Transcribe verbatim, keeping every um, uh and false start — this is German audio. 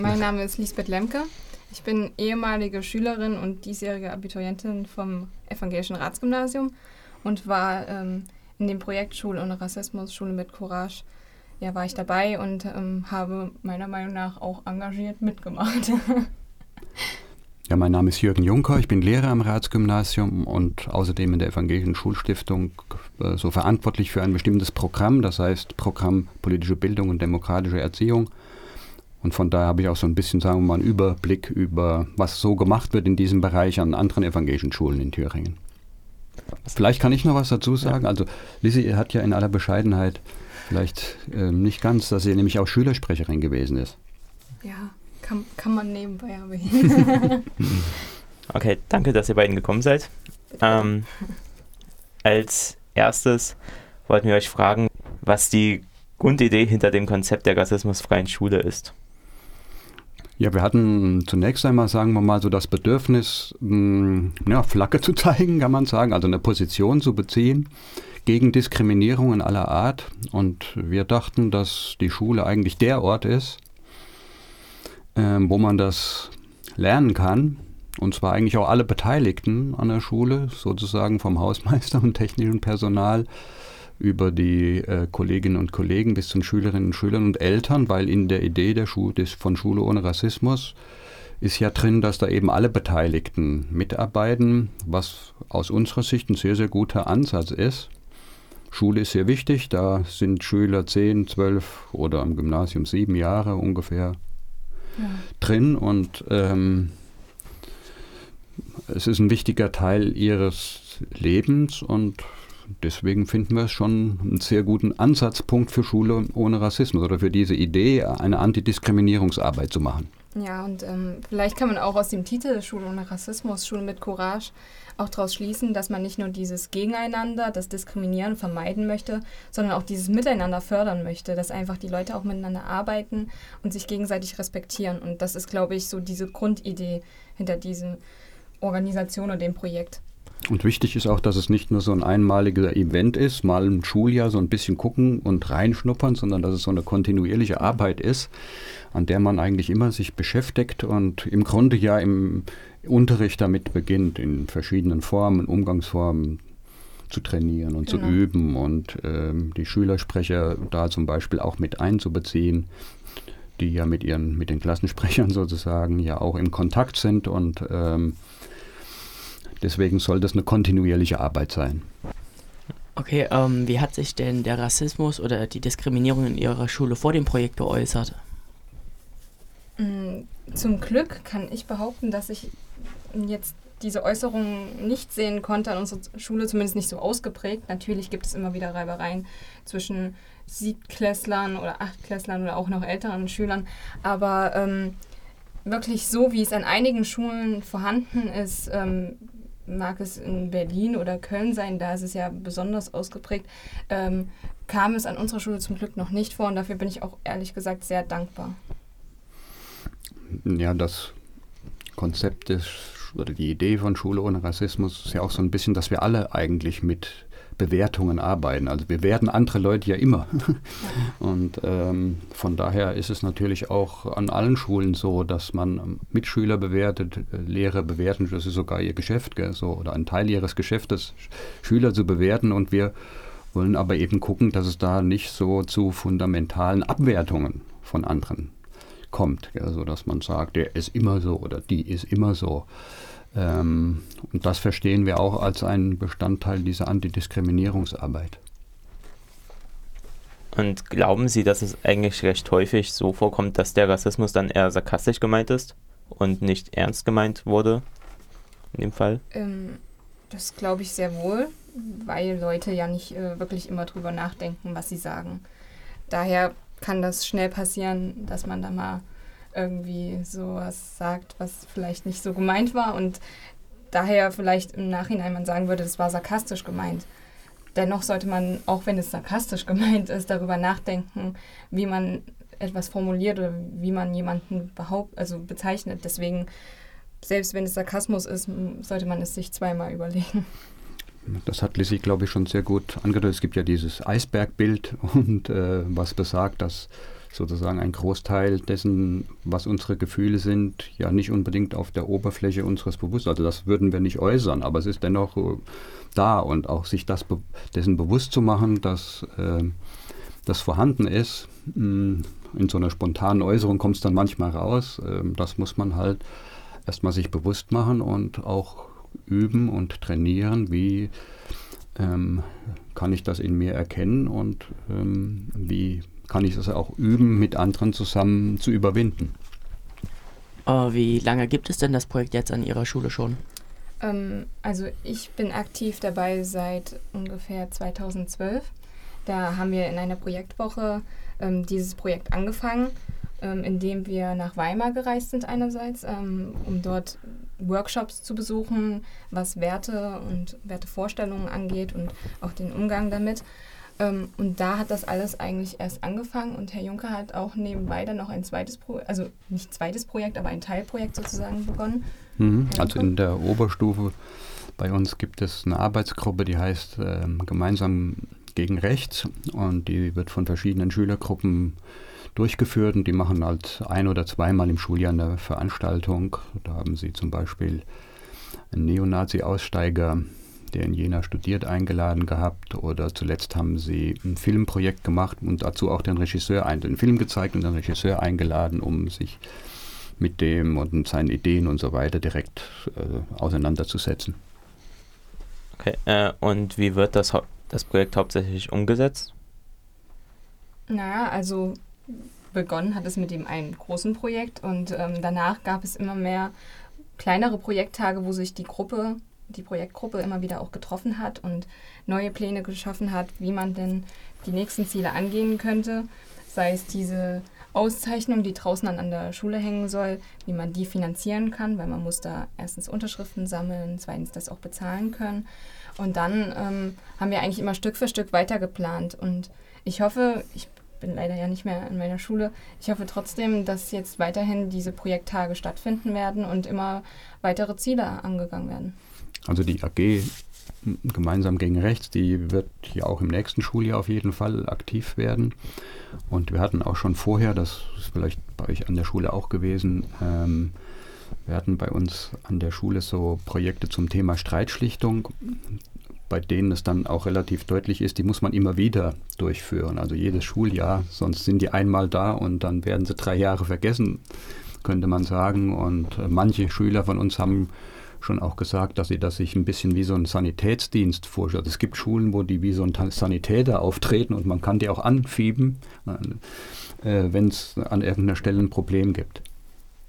Mein Name ist Lisbeth Lemke. Ich bin ehemalige Schülerin und diesjährige Abiturientin vom Evangelischen Ratsgymnasium und war ähm, in dem Projekt Schule ohne Rassismus, Schule mit Courage, ja, war ich dabei und ähm, habe meiner Meinung nach auch engagiert mitgemacht. Ja, mein Name ist Jürgen Juncker, ich bin Lehrer am Ratsgymnasium und außerdem in der Evangelischen Schulstiftung äh, so verantwortlich für ein bestimmtes Programm, das heißt Programm Politische Bildung und Demokratische Erziehung. Und von daher habe ich auch so ein bisschen, sagen wir mal, einen Überblick über, was so gemacht wird in diesem Bereich an anderen evangelischen Schulen in Thüringen. Vielleicht kann ich noch was dazu sagen. Also Lizzie hat ja in aller Bescheidenheit vielleicht äh, nicht ganz, dass sie nämlich auch Schülersprecherin gewesen ist. Ja. Kann, kann man nebenbei erwähnen. Okay, danke, dass ihr beiden gekommen seid. Ähm, als erstes wollten wir euch fragen, was die Grundidee hinter dem Konzept der rassismusfreien Schule ist. Ja, wir hatten zunächst einmal, sagen wir mal, so das Bedürfnis, mh, ja, Flagge zu zeigen, kann man sagen, also eine Position zu beziehen gegen Diskriminierung in aller Art. Und wir dachten, dass die Schule eigentlich der Ort ist, Ähm, wo man das lernen kann, und zwar eigentlich auch alle Beteiligten an der Schule, sozusagen vom Hausmeister und technischem Personal über die äh, Kolleginnen und Kollegen bis zu den Schülerinnen und Schülern und Eltern, weil in der Idee der Schu- des, von Schule ohne Rassismus ist ja drin, dass da eben alle Beteiligten mitarbeiten, was aus unserer Sicht ein sehr, sehr guter Ansatz ist. Schule ist sehr wichtig, da sind Schüler zehn, zwölf oder im Gymnasium sieben Jahre ungefähr Ja. drin und ähm, es ist ein wichtiger Teil ihres Lebens und deswegen finden wir es schon einen sehr guten Ansatzpunkt für Schule ohne Rassismus oder für diese Idee, eine Antidiskriminierungsarbeit zu machen. Ja, und ähm, vielleicht kann man auch aus dem Titel Schule ohne Rassismus, Schule mit Courage, auch daraus schließen, dass man nicht nur dieses Gegeneinander, das Diskriminieren vermeiden möchte, sondern auch dieses Miteinander fördern möchte, dass einfach die Leute auch miteinander arbeiten und sich gegenseitig respektieren. Und das ist, glaube ich, so diese Grundidee hinter dieser Organisation und dem Projekt. Und wichtig ist auch, dass es nicht nur so ein einmaliger Event ist, mal im Schuljahr so ein bisschen gucken und reinschnuppern, sondern dass es so eine kontinuierliche Arbeit ist, an der man eigentlich immer sich beschäftigt und im Grunde ja im Unterricht damit beginnt, in verschiedenen Formen, Umgangsformen zu trainieren und genau. zu üben und ähm, die Schülersprecher da zum Beispiel auch mit einzubeziehen, die ja mit ihren, mit den Klassensprechern sozusagen ja auch im Kontakt sind und ähm, deswegen soll das eine kontinuierliche Arbeit sein. Okay, ähm, wie hat sich denn der Rassismus oder die Diskriminierung in Ihrer Schule vor dem Projekt geäußert? Zum Glück kann ich behaupten, dass ich jetzt diese Äußerungen nicht sehen konnte an unserer Schule, zumindest nicht so ausgeprägt. Natürlich gibt es immer wieder Reibereien zwischen Siebtklässlern oder Achtklässlern oder auch noch älteren Schülern, aber ähm, wirklich so, wie es an einigen Schulen vorhanden ist, ähm, mag es in Berlin oder Köln sein, da ist es ja besonders ausgeprägt, ähm, kam es an unserer Schule zum Glück noch nicht vor und dafür bin ich auch ehrlich gesagt sehr dankbar. Ja, das Konzept des, oder die Idee von Schule ohne Rassismus ist ja auch so ein bisschen, dass wir alle eigentlich mit Bewertungen arbeiten. Also wir werden andere Leute ja immer. Und ähm, von daher ist es natürlich auch an allen Schulen so, dass man Mitschüler bewertet, Lehrer bewerten, das ist sogar ihr Geschäft, gell, so, oder ein Teil ihres Geschäftes, Schüler zu bewerten. Und wir wollen aber eben gucken, dass es da nicht so zu fundamentalen Abwertungen von anderen kommt, ja, so dass man sagt, der ist immer so oder die ist immer so. Ähm, und das verstehen wir auch als einen Bestandteil dieser Antidiskriminierungsarbeit. Und glauben Sie, dass es eigentlich recht häufig so vorkommt, dass der Rassismus dann eher sarkastisch gemeint ist und nicht ernst gemeint wurde in dem Fall? Ähm, das glaube ich sehr wohl, weil Leute ja nicht äh, wirklich immer drüber nachdenken, was sie sagen. Daher kann das schnell passieren, dass man da mal irgendwie sowas sagt, was vielleicht nicht so gemeint war und daher vielleicht im Nachhinein man sagen würde, das war sarkastisch gemeint. Dennoch sollte man, auch wenn es sarkastisch gemeint ist, darüber nachdenken, wie man etwas formuliert oder wie man jemanden behaupt, also bezeichnet. Deswegen, selbst wenn es Sarkasmus ist, sollte man es sich zweimal überlegen. das hat Lissy, glaube ich, schon sehr gut angedeutet. Es gibt ja dieses Eisbergbild, und äh, was besagt, dass sozusagen ein Großteil dessen, was unsere Gefühle sind, ja nicht unbedingt auf der Oberfläche unseres Bewusstseins, also das würden wir nicht äußern, aber es ist dennoch äh, da, und auch sich das be- dessen bewusst zu machen, dass äh, das vorhanden ist. Mh, in so einer spontanen Äußerung kommt es dann manchmal raus. Äh, das muss man halt erstmal sich bewusst machen und auch üben und trainieren, wie ähm, kann ich das in mir erkennen, und ähm, wie kann ich das auch üben, mit anderen zusammen zu überwinden. Äh, wie lange gibt es denn das Projekt jetzt an Ihrer Schule schon? Ähm, also ich bin aktiv dabei seit ungefähr zweitausendzwölf. Da haben wir in einer Projektwoche ähm, dieses Projekt angefangen, ähm, indem wir nach Weimar gereist sind einerseits, ähm, um dort Workshops zu besuchen, was Werte und Wertevorstellungen angeht und auch den Umgang damit. Ähm, und da hat das alles eigentlich erst angefangen, und Herr Juncker hat auch nebenbei dann noch ein zweites Projekt, also nicht zweites Projekt, aber ein Teilprojekt sozusagen begonnen. Mhm. Also in der Oberstufe bei uns gibt es eine Arbeitsgruppe, die heißt ähm, Gemeinsam gegen Rechts, und die wird von verschiedenen Schülergruppen durchgeführt, und die machen halt ein- oder zweimal im Schuljahr eine Veranstaltung. Da haben sie zum Beispiel einen Neonazi-Aussteiger, der in Jena studiert, eingeladen gehabt, oder zuletzt haben sie ein Filmprojekt gemacht und dazu auch den Regisseur, ein, den Film gezeigt und den Regisseur eingeladen, um sich mit dem und seinen Ideen und so weiter direkt äh, auseinanderzusetzen. Okay, äh, und wie wird das, hau- das Projekt hauptsächlich umgesetzt? Naja, also begonnen hat es mit dem einen großen Projekt, und ähm, danach gab es immer mehr kleinere Projekttage, wo sich die Gruppe, die Projektgruppe immer wieder auch getroffen hat und neue Pläne geschaffen hat, wie man denn die nächsten Ziele angehen könnte. Sei es diese Auszeichnung, die draußen dann an der Schule hängen soll, wie man die finanzieren kann, weil man muss da erstens Unterschriften sammeln, zweitens das auch bezahlen können. Und dann ähm, haben wir eigentlich immer Stück für Stück weiter geplant. Und ich hoffe, ich bin leider ja nicht mehr in meiner Schule, ich hoffe trotzdem, dass jetzt weiterhin diese Projekttage stattfinden werden und immer weitere Ziele angegangen werden. Also die A G Gemeinsam gegen Rechts, die wird ja auch im nächsten Schuljahr auf jeden Fall aktiv werden. Und wir hatten auch schon vorher, das ist vielleicht bei euch an der Schule auch gewesen, ähm, wir hatten bei uns an der Schule so Projekte zum Thema Streitschlichtung, bei denen es dann auch relativ deutlich ist, die muss man immer wieder durchführen, also jedes Schuljahr, sonst sind die einmal da und dann werden sie drei Jahre vergessen, könnte man sagen. Und äh, manche Schüler von uns haben schon auch gesagt, dass sie das sich ein bisschen wie so ein Sanitätsdienst vorstellen. Es gibt Schulen, wo die wie so ein Sanitäter auftreten, und man kann die auch anfieben, äh, wenn es an irgendeiner Stelle ein Problem gibt.